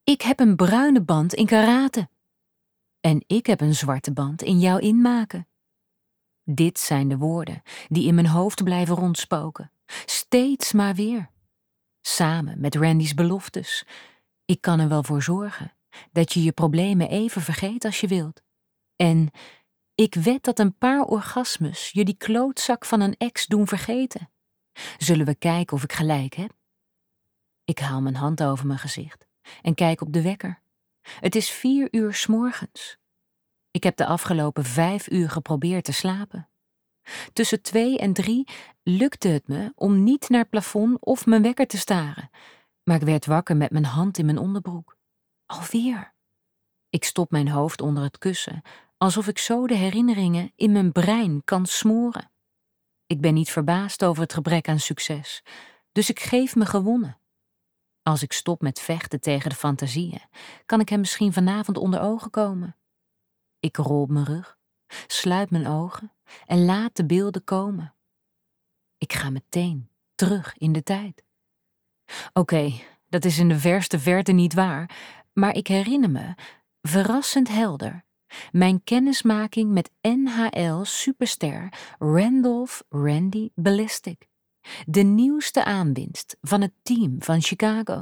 Ik heb een bruine band in karate. En ik heb een zwarte band in jou inmaken. Dit zijn de woorden die in mijn hoofd blijven rondspoken. Steeds maar weer. Samen met Randy's beloftes. Ik kan er wel voor zorgen dat je je problemen even vergeet als je wilt. En ik wed dat een paar orgasmes je die klootzak van een ex doen vergeten. Zullen we kijken of ik gelijk heb? Ik haal mijn hand over mijn gezicht en kijk op de wekker. Het is 4 uur 's morgens. Ik heb de afgelopen 5 uur geprobeerd te slapen. Tussen 2 en 3 lukte het me om niet naar het plafond of mijn wekker te staren, maar ik werd wakker met mijn hand in mijn onderbroek. Alweer. Ik stop mijn hoofd onder het kussen, alsof ik zo de herinneringen in mijn brein kan smoren. Ik ben niet verbaasd over het gebrek aan succes, dus ik geef me gewonnen. Als ik stop met vechten tegen de fantasieën, kan ik hem misschien vanavond onder ogen komen. Ik rol op mijn rug, sluit mijn ogen en laat de beelden komen. Ik ga meteen terug in de tijd. Oké, dat is in de verste verte niet waar, maar ik herinner me, verrassend helder, mijn kennismaking met NHL-superster Randolph Randy Ballistic, de nieuwste aanwinst van het team van Chicago.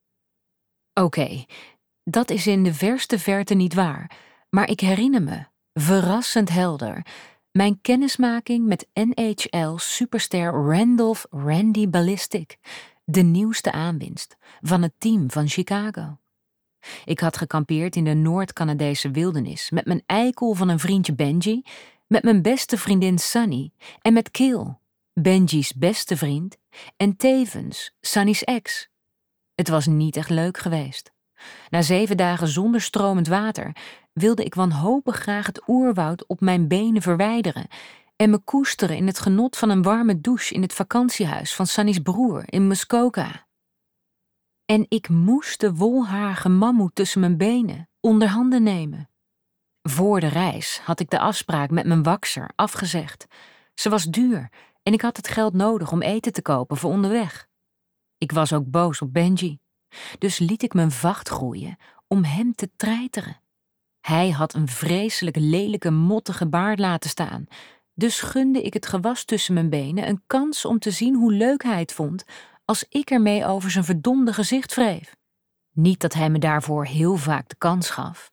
Oké, dat is in de verste verte niet waar, maar ik herinner me, verrassend helder, mijn kennismaking met NHL-superster Randolph Randy Ballistic, de nieuwste aanwinst van het team van Chicago. Ik had gekampeerd in de Noord-Canadese wildernis met mijn eikel van een vriendje Benji, met mijn beste vriendin Sunny en met Kill, Benji's beste vriend en tevens Sunny's ex. Het was niet echt leuk geweest. Na 7 dagen zonder stromend water wilde ik wanhopig graag het oerwoud op mijn benen verwijderen en me koesteren in het genot van een warme douche in het vakantiehuis van Sunny's broer in Muskoka. En ik moest de wolharige mammoet tussen mijn benen onder handen nemen. Voor de reis had ik de afspraak met mijn wakser afgezegd. Ze was duur en ik had het geld nodig om eten te kopen voor onderweg. Ik was ook boos op Benji, dus liet ik mijn vacht groeien om hem te treiteren. Hij had een vreselijk lelijke, mottige baard laten staan, dus gunde ik het gewas tussen mijn benen een kans om te zien hoe leuk hij het vond als ik ermee over zijn verdomde gezicht wreef. Niet dat hij me daarvoor heel vaak de kans gaf,